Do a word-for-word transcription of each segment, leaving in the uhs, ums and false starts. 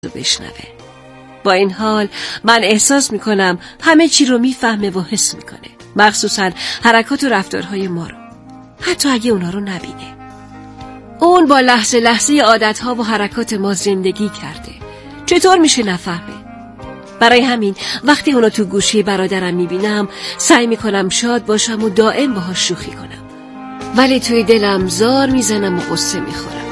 بشنوه. با این حال من احساس میکنم همه چی رو میفهمه و حس میکنه، مخصوصا حرکات و رفتارهای ما رو، حتی اگه اونا رو نبینه. اون با لحظه لحظه عادتها و حرکات ما زندگی کرده. چطور میشه نفهمه؟ برای همین وقتی اونو تو گوشی برادرم میبینم سعی میکنم شاد باشم و دائم باهاش شوخی کنم، ولی توی دلم زار میزنم و قصه میخورم.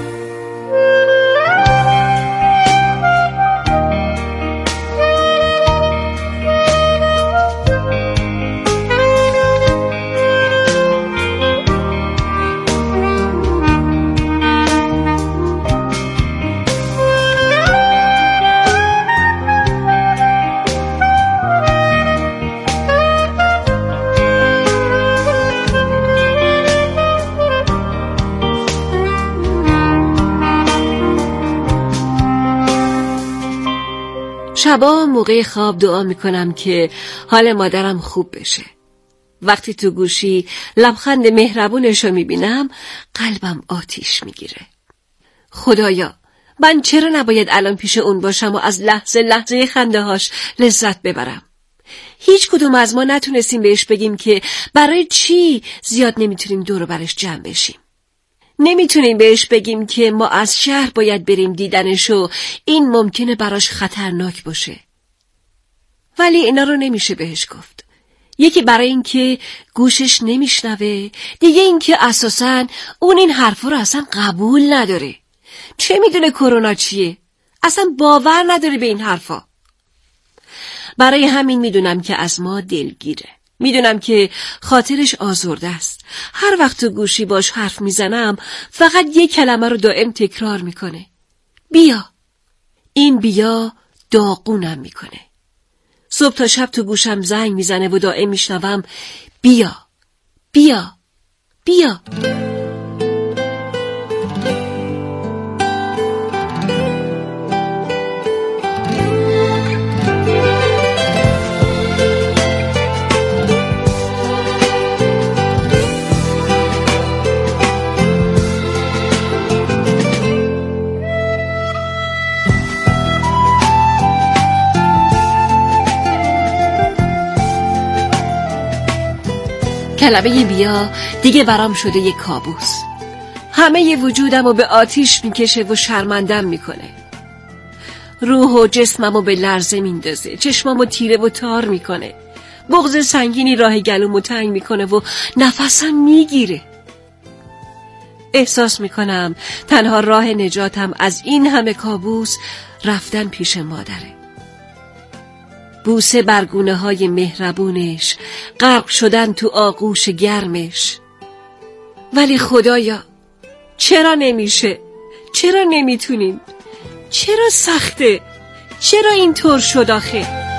شبا موقع خواب دعا میکنم که حال مادرم خوب بشه. وقتی تو گوشی لبخند مهربونش رو میبینم قلبم آتیش میگیره. خدایا، من چرا نباید الان پیش اون باشم و از لحظه لحظه خنده هاش لذت ببرم؟ هیچ کدوم از ما نتونستیم بهش بگیم که برای چی زیاد نمیتونیم دور و برش جمع بشیم. نمیتونیم بهش بگیم که ما از شهر باید بریم دیدنش و این ممکنه براش خطرناک باشه. ولی اینا رو نمیشه بهش گفت. یکی برای این که گوشش نمیشنوه، دیگه این که اساساً اون این حرفا رو اصلا قبول نداره. چه میدونه کرونا چیه؟ اصلا باور نداره به این حرفا. برای همین میدونم که از ما دلگیره. میدونم که خاطرش آزرده است. هر وقت تو گوشی باش حرف میزنم فقط یک کلمه رو دائم تکرار میکنه: بیا. این بیا داغونم میکنه. صبح تا شب تو گوشم زنگ میزنه و دائم میشنوم: بیا بیا بیا. کلمه بیا دیگه برام شده یک کابوس. همه ی وجودم رو به آتیش میکشه و شرمندم میکنه. روح و جسمم رو به لرزه میندازه، چشمم رو تیره و تار میکنه، بغض سنگینی راه گلومو تنگ میکنه و نفسم میگیره. احساس میکنم تنها راه نجاتم از این همه کابوس رفتن پیش مادره. بوسه بر گونه های مهربونش، غرق شدن تو آغوش گرمش. ولی خدایا، چرا نمیشه؟ چرا نمیتونیم؟ چرا سخته؟ چرا اینطور شد آخه؟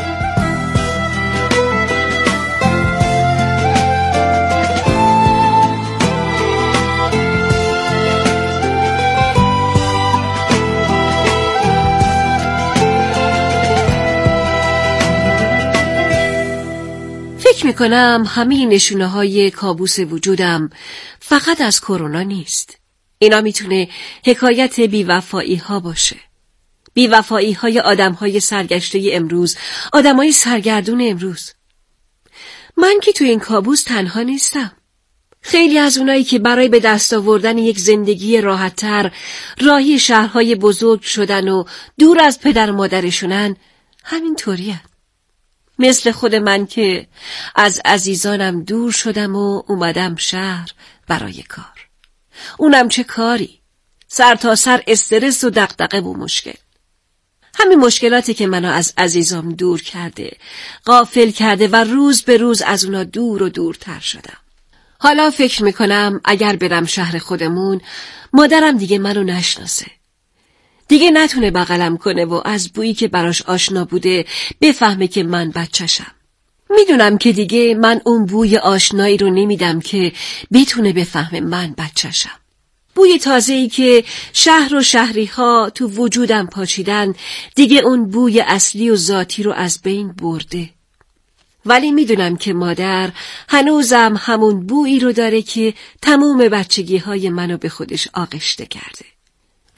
فکر میکنم همه نشونه های کابوس وجودم فقط از کرونا نیست. اینا میتونه حکایت بیوفایی ها باشه. بیوفایی های آدم های سرگشته امروز، آدم های سرگردون امروز. من که تو این کابوس تنها نیستم. خیلی از اونایی که برای به دست آوردن یک زندگی راحت‌تر راهی شهرهای بزرگ شدن و دور از پدر و مادرشونن همین طوریه. مثل خود من که از عزیزانم دور شدم و اومدم شهر برای کار. اونم چه کاری؟ سر تا سر استرس و دغدغه و مشکل. همین مشکلاتی که منو از عزیزام دور کرده، غافل کرده و روز به روز از اونا دور و دورتر شدم. حالا فکر میکنم اگر برم شهر خودمون، مادرم دیگه منو نشناسه. دیگه نتونه بغلم کنه و از بویی که براش آشنا بوده بفهمه که من بچه‌شم. میدونم که دیگه من اون بوی آشنایی رو نمیدم که بتونه بفهمه من بچه‌شم. بوی تازه‌ای که شهر و شهری‌ها تو وجودم پاچیدن دیگه اون بوی اصلی و ذاتی رو از بین برده. ولی میدونم که مادر هنوزم همون بویی رو داره که تموم بچگی‌های منو به خودش آغشته کرده.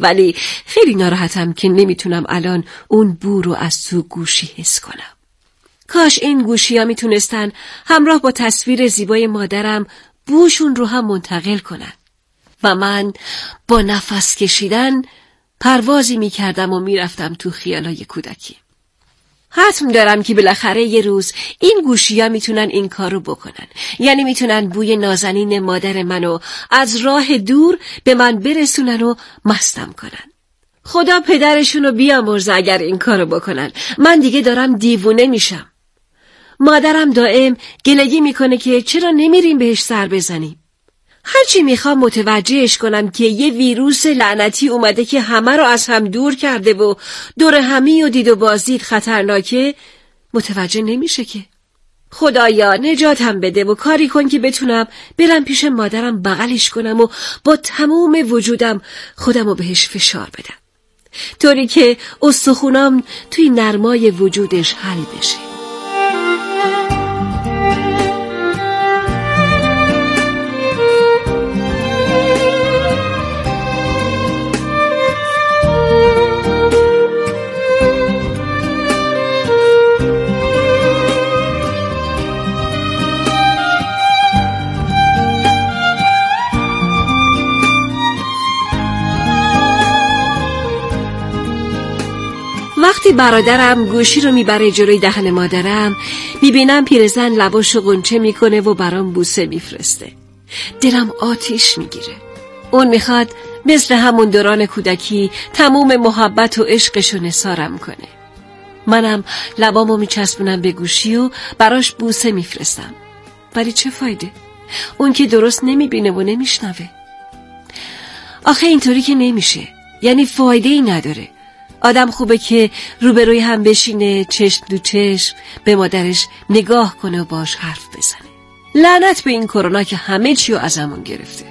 ولی خیلی ناراحتم که نمیتونم الان اون بو رو از تو گوشی حس کنم. کاش این گوشی ها میتونستن همراه با تصویر زیبای مادرم بوشون رو هم منتقل کنن و من با نفس کشیدن پروازی میکردم و میرفتم تو خیالای کودکی. حتم دارم که بالاخره یه روز این گوشی ها میتونن این کارو بکنن. یعنی میتونن بوی نازنین مادر منو از راه دور به من برسونن و مستم کنن. خدا پدرشونو بیامرزه اگر این کارو بکنن. من دیگه دارم دیوونه میشم. مادرم دائم گلگی میکنه که چرا نمیریم بهش سر بزنیم. هرچی میخوام متوجهش کنم که یه ویروس لعنتی اومده که همه رو از هم دور کرده و دور همی و دید و بازدید خطرناکه، متوجه نمیشه که. خدایا نجاتم بده و کاری کن که بتونم برم پیش مادرم بغلش کنم و با تمام وجودم خودم رو بهش فشار بدم، طوری که استخونام توی نرمای وجودش حل بشه. وقتی برادرم گوشی رو میبره جلوی دهن مادرم، میبینم پیرزن لباشو قنچه میکنه و برام بوسه میفرسته. دلم آتیش میگیره. اون میخواد مثل همون دوران کودکی تموم محبت و عشقشو نثارم کنه. منم لبامو میچسبونم به گوشی و براش بوسه میفرستم. ولی چه فایده؟ اون که درست نمیبینه و نمیشنوه. آخه اینطوری که نمیشه. یعنی فایده ای نداره. آدم خوبه که روبروی هم بشینه، چشم دو چشم به مادرش نگاه کنه و باش حرف بزنه. لعنت به این کرونا که همه چیو ازمون گرفته.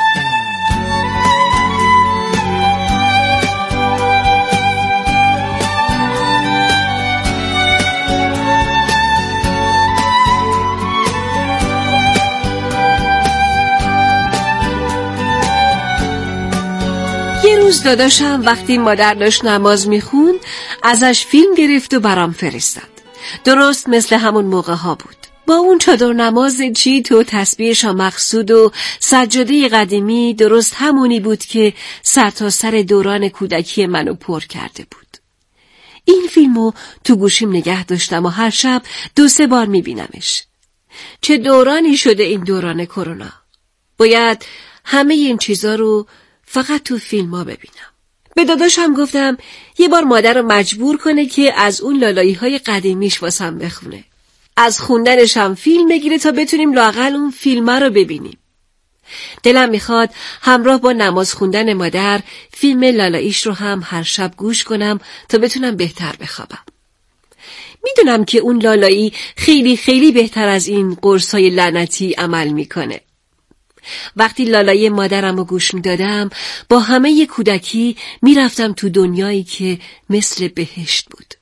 یه روز داداشم وقتی مادر داشت نماز میخوند ازش فیلم گرفت و برام فرستاد. درست مثل همون موقع ها بود. با اون چادر نماز چیت و تسبیحش مقصود و سجاده قدیمی درست همونی بود که سر تا سر دوران کودکی منو پر کرده بود. این فیلمو تو گوشیم نگه داشتم و هر شب دو سه بار میبینمش. چه دورانی شده این دوران کرونا. باید همه این چیزا رو فقط تو فیلم ها ببینم. به داداشم گفتم یه بار مادر رو مجبور کنه که از اون لالایی های قدیمیش واسم بخونه. از خوندنش هم فیلم بگیره تا بتونیم لااقل اون فیلم رو ببینیم. دلم میخواد همراه با نماز خوندن مادر فیلم لالاییش رو هم هر شب گوش کنم تا بتونم بهتر بخوابم. میدونم که اون لالایی خیلی خیلی بهتر از این قرصای لعنتی عمل میکنه. وقتی لالای مادرم رو گوش میدادم با همه ی کودکی میرفتم تو دنیایی که مثل بهشت بود.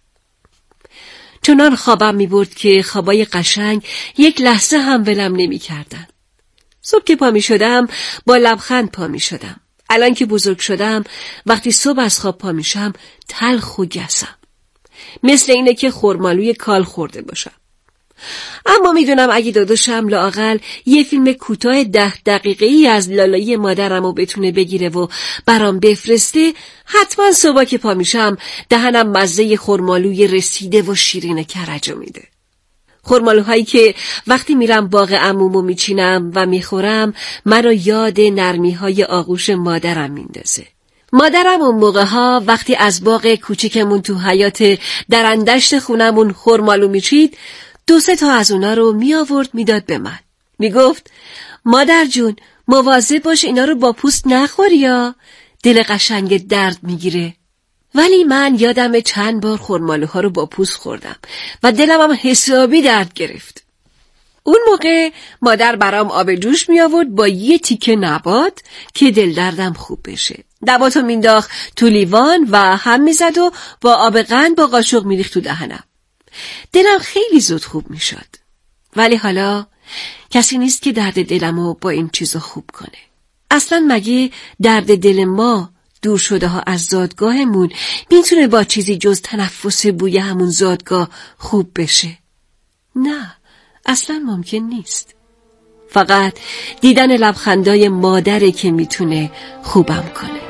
چنان خوابم میبرد که خوابای قشنگ یک لحظه هم ولم نمی کردن. صبح که پا می شدم با لبخند پا می شدم. الان که بزرگ شدم وقتی صبح از خواب پا می شم تلخ و گسم. مثل اینه که خرمالوی کال خورده باشم. اما میدونم اگه داداشم لااقل یه فیلم کوتاه ده دقیقه‌ای از لالایی مادرمو بتونه بگیره و برام بفرسته، حتما صبح که پا میشم دهنم مزه خرمالوی رسیده و شیرین کرجو میده. خرمالوهایی که وقتی میرم باغ عمومو میچینم و میخورم منو یاد نرمیهای آغوش مادرم میندازه. مادرم اون موقع ها وقتی از باغ کوچیکمون تو حیات درندشت خونمون خرمالو میچید دو سه تا از اونا رو می آورد میداد به من. می گفت مادر جون مواظب باش اینا رو با پوست نخوری یا دل قشنگ درد میگیره. ولی من یادم چند بار خرمالوها رو با پوست خوردم و دلم هم حسابی درد گرفت. اون موقع مادر برام آب جوش می آورد با یه تیکه نبات که دل دردم خوب بشه. نباتو مینداخت تو لیوان و هم میزد و با آب قند با قاشق میریخت تو دهنم. دلم خیلی زود خوب می شد. ولی حالا کسی نیست که درد دلمو با این چیزا خوب کنه. اصلا مگه درد دل ما دور شده ها از زادگاهمون میتونه با چیزی جز تنفس بوی همون زادگاه خوب بشه؟ نه، اصلا ممکن نیست. فقط دیدن لبخندای مادره که میتونه خوبم کنه.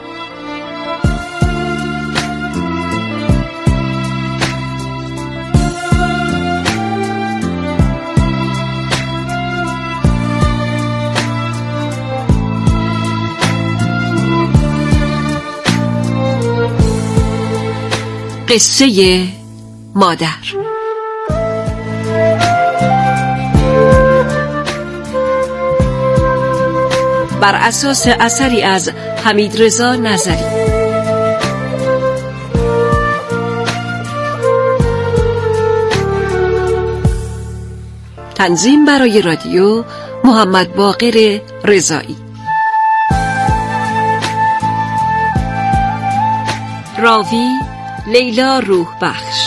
قصه مادر. بر اساس اثری از حمیدرضا نظری. تنظیم برای رادیو محمد باقر رضایی. راوی لیلا روح بخش.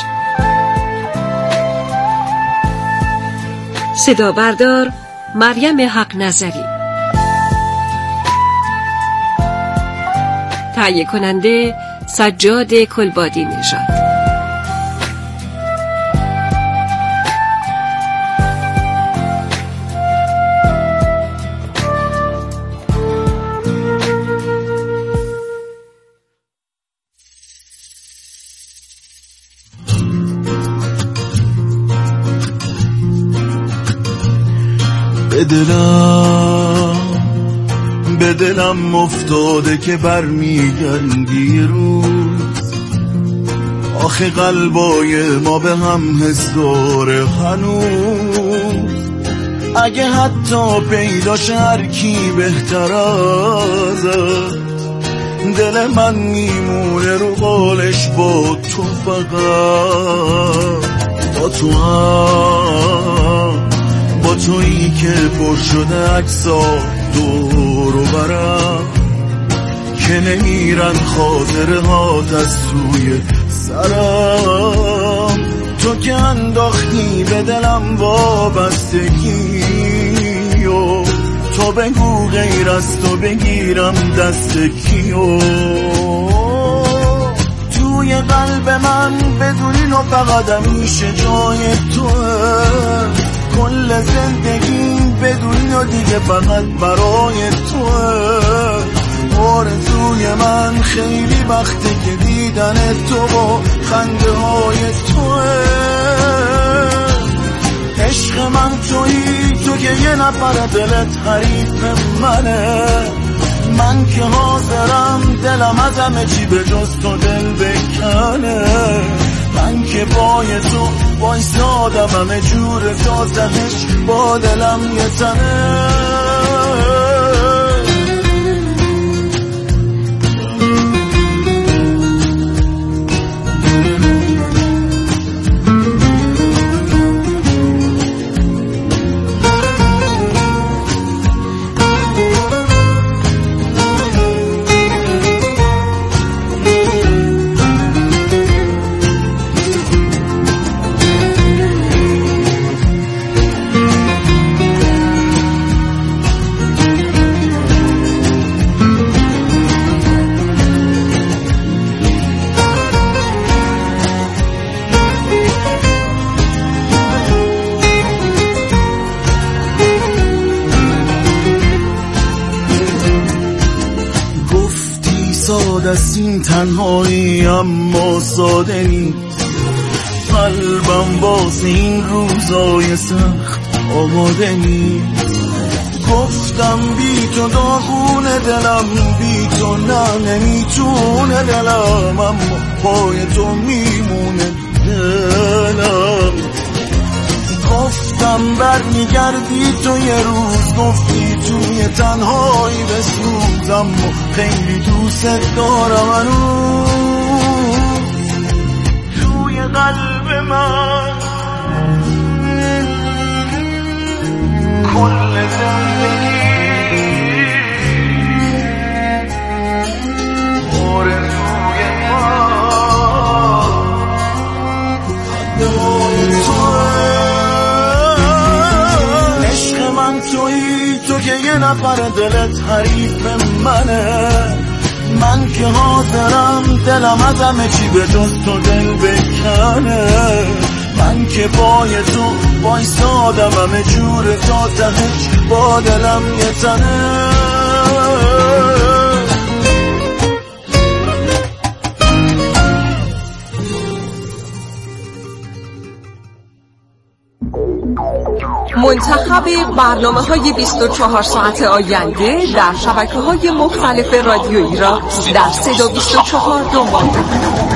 صدا بردار مریم حق نظری. تهیه کننده سجاد کلبادی نژاد. به دلم به دلم افتاده که برمیگردی روز، آخه قلبای ما به هم حس داره هنوز. اگه حتی پیداش هر کی بهتر ازت، دل من میمونه رو قالش با تو، فقط با تو هم، با تویی که پر شده عکسا دور و برم، که نمیرن خاطره هات از توی سرم. تو که انداختی به دلم وابستگی و تو بگو غیر از تو بگیرم دست کیو. توی قلب من بدونی نو فقط همیشه جای توه، کل زندگیم بدونی و دیگه فقط برای توه. آرزوی من خیلی وقته که دیدن تو با خنده های توه. عشق من تویی، تو که یه نفر دلت حریف منه، من که حاضرم دلم از همه چی به جز تو دل بکنه. من که پای تو وایسادم همه جور سازنش با دلم یه تنه. از این تنهایی اما ساده نیست، قلبم باز این روزای سخت آماده نیست. گفتم بی تو داغونه دلم، بی تو نه نمیتونه دلم، اما پای تو میمونه دلم. گفتم برمیگردی تو یه روز، گفتی توی تنهایی بسوزم و خیلی دوست دارم هنوز. توی قلب من کل زندگی آرزوی من تویی، تو که یه نفر دلت حریف منه، من که حاضرم دلم از همه چی به جز تو دل بکنه. من که پای تو وایسادم همه جور تا تهش با دلم یه تنه. منتخب برنامه‌های بیست و چهار ساعت آینده در شبکه‌های مختلف رادیویی را در صدا بیست و چهار دنبال کنید.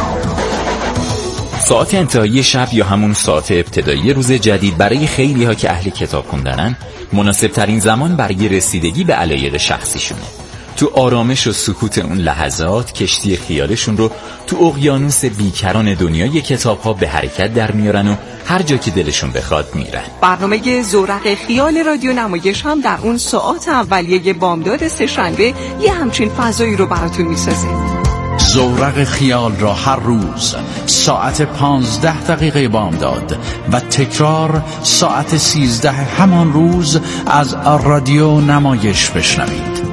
ساعت انتهایی شب یا همون ساعت ابتدایی روز جدید برای خیلی ها که اهل کتاب خوندنن مناسب ترین زمان برای رسیدگی به علایق شخصیشونه. تو آرامش و سکوت اون لحظات کشتی خیالشون رو تو اقیانوس بیکران دنیای کتاب ها به حرکت در میارن و هر جا که دلشون بخواد میرن. برنامه زورق خیال رادیو نمایش هم در اون ساعت اولیه بامداد سه‌شنبه یه همچین فضایی رو براتون میسازه. زورق خیال را هر روز ساعت پانزده دقیقه بامداد و تکرار ساعت سیزده همان روز از رادیو نمایش بشنوید.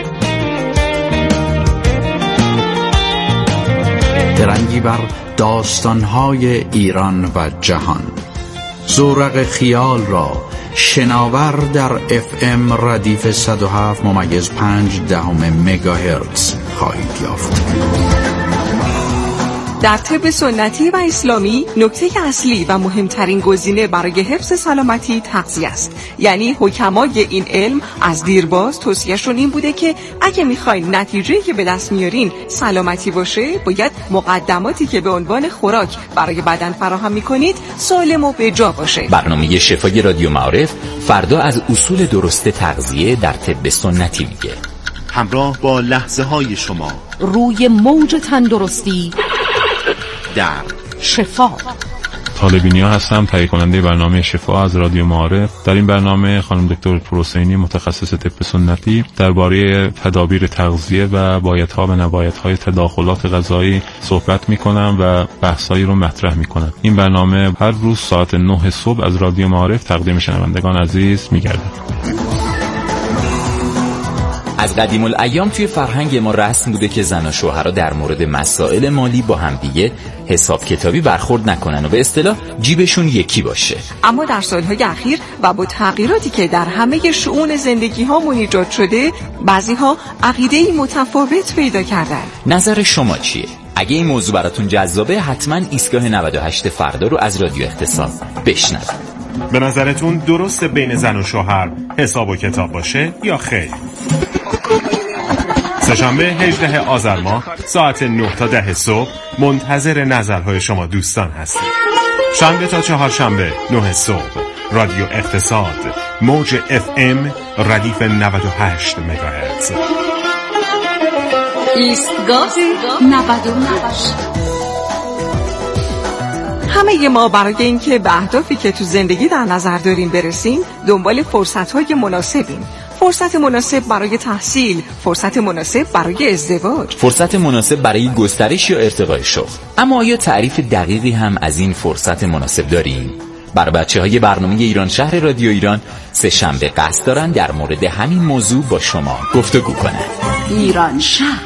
درنگی بر داستان‌های ایران و جهان. زورق خیال را شناور در اف ام ردیف صد و هفت ممیز پنج دهم مگاهرتز خواهید یافت. در طب سنتی و اسلامی نکته اصلی و مهمترین گزینه برای حفظ سلامتی تغذیه است. یعنی حکمای این علم از دیرباز توصیه‌شون این بوده که اگه میخواین نتیجه‌ای که به دست میارین سلامتی باشه، باید مقدماتی که به عنوان خوراک برای بدن فراهم میکنید سالم و به جا باشه. برنامه شفای رادیو معارف فردا از اصول درست تغذیه در طب سنتی میگه. همراه با لحظه های شما روی موج تندرستی در شفا. طالبینیا هستم، تهیه کننده برنامه شفا از رادیو معارف. در این برنامه خانم دکتر پروسینی متخصص طب سنتی درباره تدابیر تغذیه و بایدها و نبایدهای تداخلات غذایی صحبت میکنم و بحثایی رو مطرح میکنم. این برنامه هر روز ساعت نه صبح از رادیو معارف تقدیم شنوندگان عزیز میگرده. از قدیم الایام توی فرهنگ ما رسم بوده که زن و شوهرها در مورد مسائل مالی با همدیگه حساب کتابی برخورد نکنن و به اصطلاح جیبشون یکی باشه. اما در سالهای اخیر و با تغییراتی که در همه شؤون زندگی ها ایجاد شده، بعضی ها عقیده‌ای متفاوت پیدا کردن. نظر شما چیه؟ اگه این موضوع براتون جذابه حتما ایستگاه نود و هشت فردا رو از رادیو اقتصاد بشنوید. به نظرتون درسته بین زن و شوهر حساب و کتاب باشه یا خیر؟ سه‌شنبه هجدهم آذر ماه ساعت نه تا ده صبح منتظر نظرهای شما دوستان هستیم. شنبه تا چهارشنبه نه صبح رادیو اقتصاد موج اف ام ردیف نود و هشت مگاهرتز. ایستگاه نود و هشت. همه ما برای اینکه به اهدافی که تو زندگی در نظر داریم برسیم دنبال فرصت‌های مناسبیم. فرصت مناسب برای تحصیل، فرصت مناسب برای ازدواج، فرصت مناسب برای گسترش یا ارتقای شغل. اما آیا تعریف دقیقی هم از این فرصت مناسب داریم؟ برای بچه‌های برنامه ایران شهر رادیو ایران سه شنبه قصد دارن در مورد همین موضوع با شما گفتگو کنن. ایران شهر.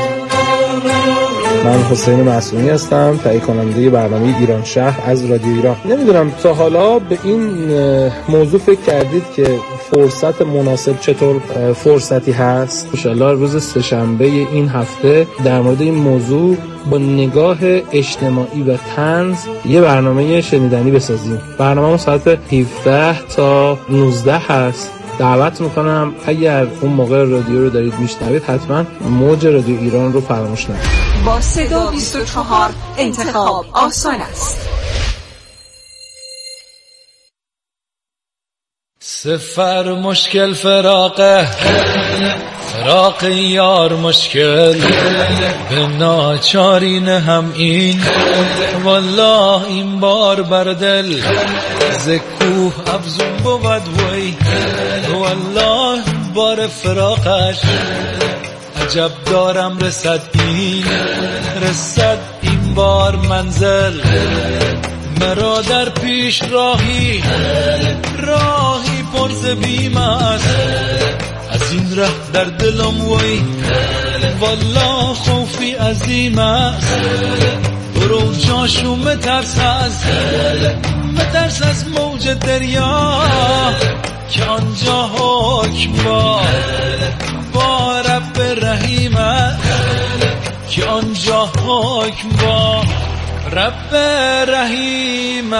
من حسین معصومی هستم، تهیه کننده برنامه ایران شهر از رادیو ایران. نمیدونم تا حالا به این موضوع فکر کردید که فرصت مناسب چطور فرصتی هست؟ ان شاءالله روز سه‌شنبه این هفته در مورد این موضوع با نگاه اجتماعی و طنز یه برنامه شنیدنی بسازیم. برنامه ساعت هفده تا نوزده هست. دعوت میکنم اگر اون موقع رادیو رو دارید میشنوید حتما موج رادیو ایران رو فراموش نکنید. با صدا بیست و چهار انتخاب آسان است. سفر مشکل فراقه فراق یار مشکل به ناچارین هم این والله این بار بر دل زکوه افزون بود وی والله بار فراقش عجب دارم رسد این رسد این بار منزل مرا در پیش راهی راهی پرز بیم است از این ره در دلم وی والا خوفی عظیم است برو جاشو مترس از مترس از موج دریا که آنجا حکم با با رب رحیم است که آنجا حکم با رب رحیم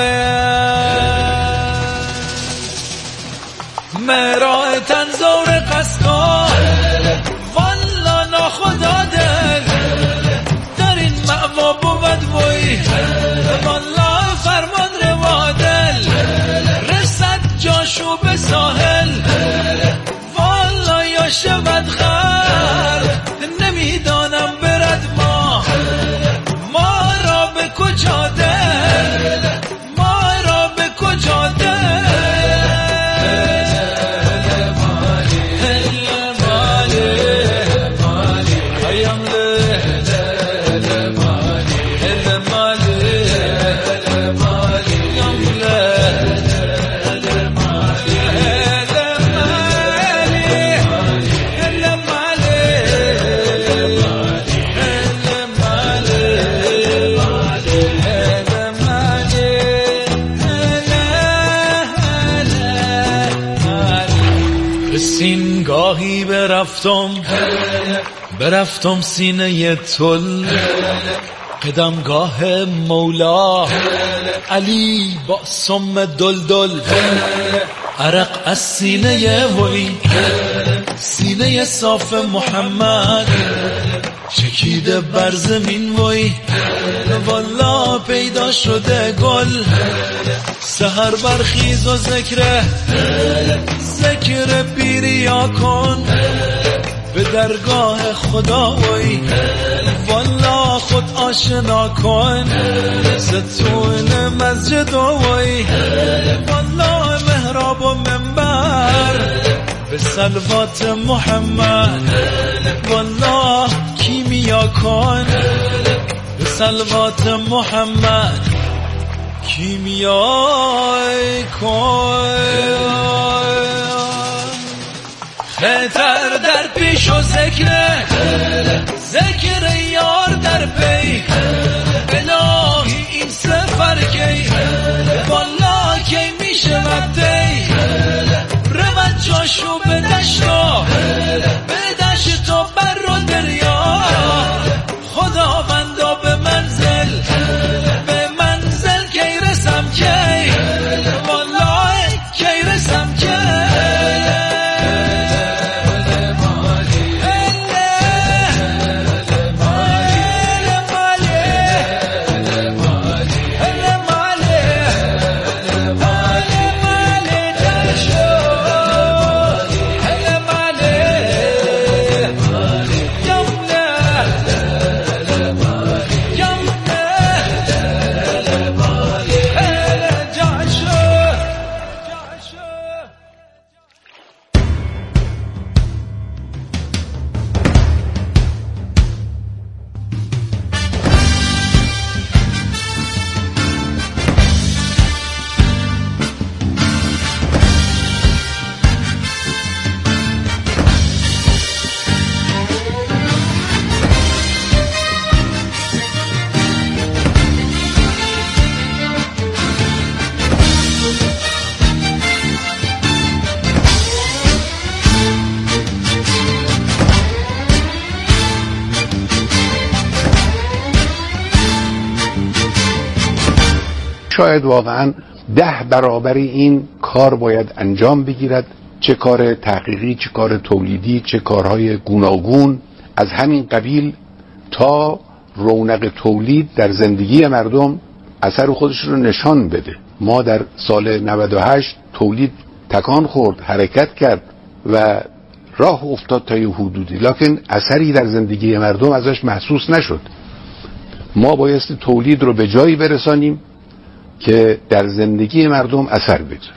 مرا تنظور قصدان والا ناخدا دل در این معوا بود وی والا فرمان روا دل رسد جاشو به ساحل والا یا شود خر نمیدانم برد ما ما را به کجا دل ما را به کجا دل گاهی برفتم برفتم سینه تل قدمگاه مولا علی با سم دل دل عرق از سینه وی سینه صاف محمد چکیده بر زمین وی والا پیدا شده گل سحر برخیز و ذکر ذکر بیریا کن به درگاه خدا وی والا خود آشنا کن ستون مسجد وی والا محراب و منبر به صلوات محمد والا کیمیا کن به صلوات محمد کیمیای کن خطر در پیش و ذکر ذکر یار در پی الهی این سفر کی والا کی میشه وقتی رود جاشو به دشتا به دشت و بر و دریا خداوندا به منزل به منزل کی رسم کی والا کی رسم کی شاید واقعا ده برابر این کار باید انجام بگیرد، چه کار تحقیقی، چه کار تولیدی، چه کارهای گوناگون از همین قبیل تا رونق تولید در زندگی مردم اثر خودش رو نشان بده. ما در سال نود و هشت تولید تکان خورد، حرکت کرد و راه افتاد تا یه حدودی، لکن اثری در زندگی مردم ازش محسوس نشد. ما بایستی تولید رو به جایی برسانیم که در زندگی مردم اثر بگذاره.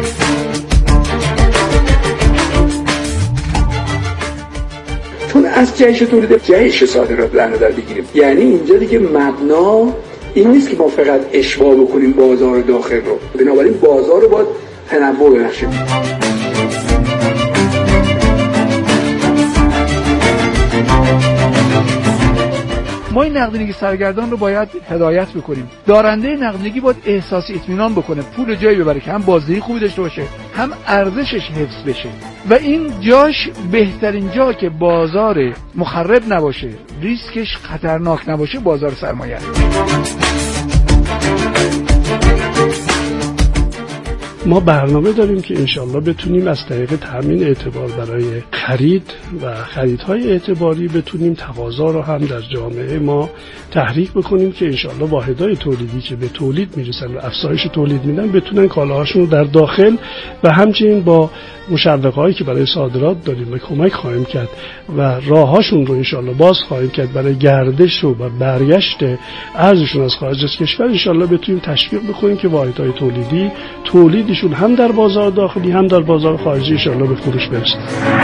چون از از جهش تولید جهش صادرات در نظر بگیریم. یعنی اینجا دیگه مبنا این نیست که ما فقط اشباع بکنیم بازار داخل رو، بنابراین بازار رو باید تنوع ببخشیم. ما این نقدینگی سرگردان رو باید هدایت بکنیم. دارنده نقدینگی باید احساس اطمینان بکنه، پول جایی ببره که هم بازدهی خوبی داشته باشه، هم ارزشش حفظ بشه و این جاش بهترین جا که بازار مخرب نباشه، ریسکش خطرناک نباشه، بازار سرمایه است. ما برنامه داریم که انشالله بتونیم از طریق تامین اعتبار برای خرید و خریدهای اعتباری بتونیم تقاضا رو هم در جامعه ما تحریک بکنیم که انشالله واحدهای تولیدی که به تولید میرسن و افزایش تولید میدن بتونن کالاهاشون رو در داخل و همچنین با مشوقهایی که برای صادرات داریم و کمک خواهیم کرد و راههاشون رو انشالله باز خواهیم کرد برای گردش و برگشت ارزششون از خارج از کشور، انشالله بتونیم تشویق بکنیم که واحدهای تولیدی تولیدشون هم در بازار داخلی هم در بازار خارجی انشالله به فروش برسه.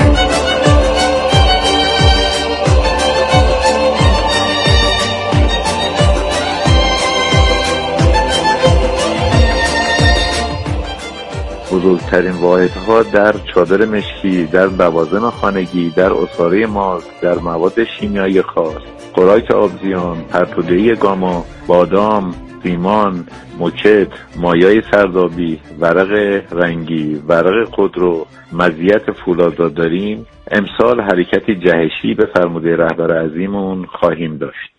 بزرگترین واحدها در چادر مشکی، در لوازم خانگی، در عصاره ماست، در مواد شیمیایی خاص، خوراک آبزیان، پرتوده‌ای گاما، بادام، ریمان، موکت، مایای سردابی، ورق رنگی، ورق خودرو، مزیت فولادزاد داریم. امسال حرکتی جهشی به فرموده رهبر عظیمون خواهیم داشت.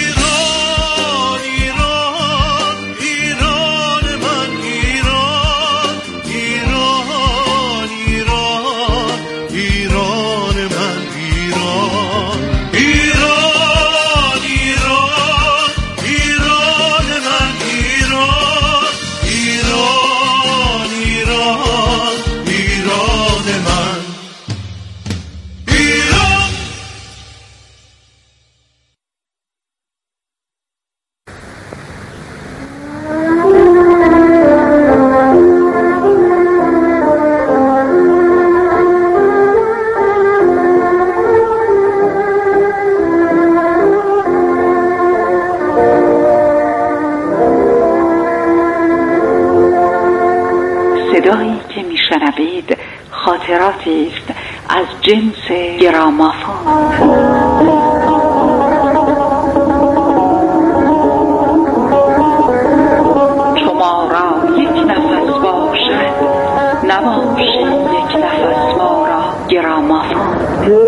صدایی که میشنوید خاطراتی است از جنس گرامافون. شما را یک نفس باشد، نباشی یک نفس ما را گرامافون.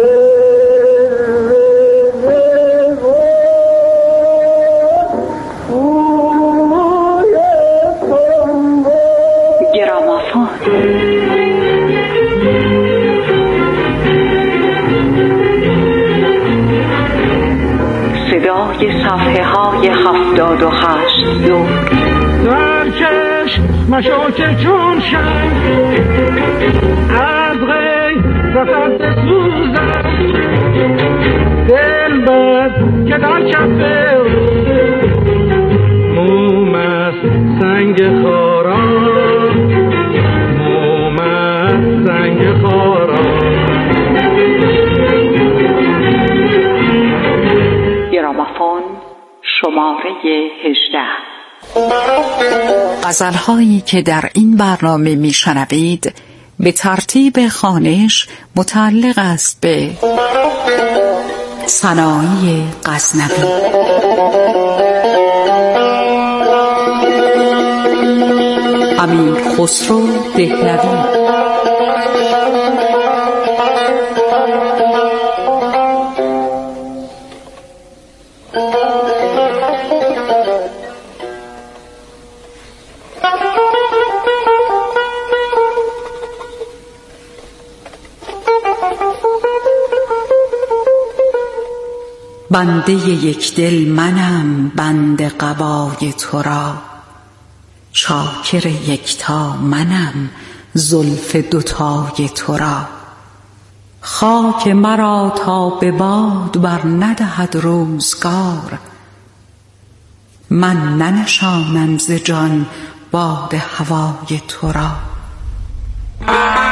صدای صفحه های هفتاد و هشت دو در چشم مشاکه چون شد از غی رفت سوزد دل بر که در کفه موم از سنگ خاران موم از سنگ خاران. گرامافون شماره هجده. غزل‌هایی که در این برنامه میشنوید به ترتیب خوانش متعلق است به سنایی غزنوی. امیر خسرو دهلوی، بنده یک دل منم بند قبای تو را، چاکر یکتا منم زلف دوتای تو را. خاک مرا تا به باد بر ندهد روزگار، من ننشانم ز جان باد هوای تو را.